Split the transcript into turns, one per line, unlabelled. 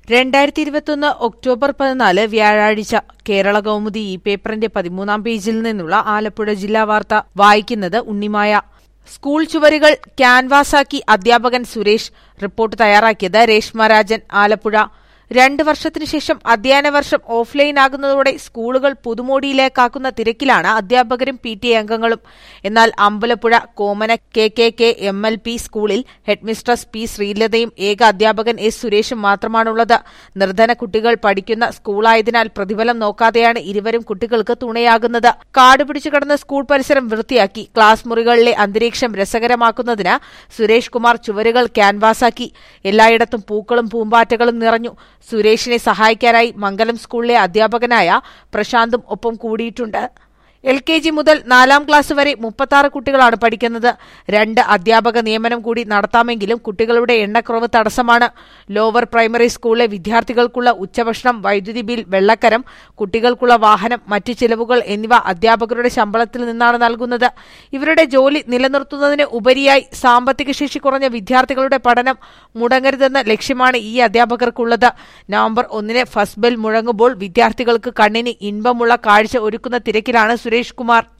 2021 October 14 വ്യാഴാഴ്ച കേരള കൗമുദി ഈ പേപ്പറിന്റെ 13-ാം പേജിൽ നിന്നുള്ള ആലപ്പുഴ ജില്ലാ വാർത്ത വായിക്കുന്നത് ഉണ്ണിമായ. സ്കൂൾ ചുവരുകൾ ക്യാൻവാസാക്കി അധ്യാപകൻ സുരേഷ്. റിപ്പോർട്ട് തയ്യാറാക്കിയത് രേഷ്മ രാജൻ, ആലപ്പുഴ. 2 വർഷത്തിനുശേഷം അധ്യയന വർഷം ഓഫ്ലൈൻ ആകുന്നതോടെ സ്കൂളുകൾ പുതുമോടിയിലേക്കാക്കുന്ന തിരക്കിലാണ് അധ്യാപകരും PTA അംഗങ്ങളും. എന്നാൽ അമ്പലപ്പുഴ കോമന KKK MLP സ്കൂളിൽ ഹെഡ്മിസ്ട്രസ് P ശ്രീലതയും ഏക അധ്യാപകൻ S സുരേഷും മാത്രമാണുള്ളത്. നിർധന കുട്ടികൾ പഠിക്കുന്ന സ്കൂളായതിനാൽ പ്രതിഫലം നോക്കാതെയാണ് ഇരുവരും കുട്ടികൾക്ക് തുണയാകുന്നത്. കാടുപിടിച്ചു കിടന്ന സ്കൂൾ പരിസരം വൃത്തിയാക്കി. ക്ലാസ് മുറികളിലെ അന്തരീക്ഷം രസകരമാക്കുന്നതിന് സുരേഷ് കുമാർ ചുവരുകൾ ക്യാൻവാസാക്കി. എല്ലായിടത്തും പൂക്കളും പൂമ്പാറ്റകളും നിറഞ്ഞു. സുരേഷിനെ സഹായിക്കാനായി മംഗലം സ്കൂളിലെ അധ്യാപകനായ പ്രശാന്തും ഒപ്പം കൂടിയിട്ടുണ്ട്. LKG മുതൽ 4-ാം ക്ലാസ് വരെ 36 കുട്ടികളാണ് പഠിക്കുന്നത്. 2 അധ്യാപക നിയമനം കൂടി നടത്താമെങ്കിലും കുട്ടികളുടെ എണ്ണക്കുറവ് തടസ്സമാണ്. ലോവർ പ്രൈമറി സ്കൂളിലെ വിദ്യാർത്ഥികൾക്കുള്ള ഉച്ചഭക്ഷണം, വൈദ്യുതി ബിൽ, വെള്ളക്കരം, കുട്ടികൾക്കുള്ള വാഹനം, മറ്റ് ചിലവുകൾ എന്നിവ അധ്യാപകരുടെ ശമ്പളത്തിൽ നിന്നാണ് നൽകുന്നത്. ഇവരുടെ ജോലി നിലനിർത്തുന്നതിന് ഉപരിയായി സാമ്പത്തിക ശേഷി കുറഞ്ഞ വിദ്യാർത്ഥികളുടെ പഠനം മുടങ്ങരുതെന്ന ലക്ഷ്യമാണ് ഈ അധ്യാപകർക്കുള്ളത്. നവംബർ 1 ഫസ്റ്റ് ബെൽ മുഴങ്ങുമ്പോൾ വിദ്യാർത്ഥികൾക്ക് കണ്ണിന് ഇൻപമുള്ള കാഴ്ച ഒരുക്കുന്ന തിരക്കിലാണ് സുരേഷ് കുമാർ.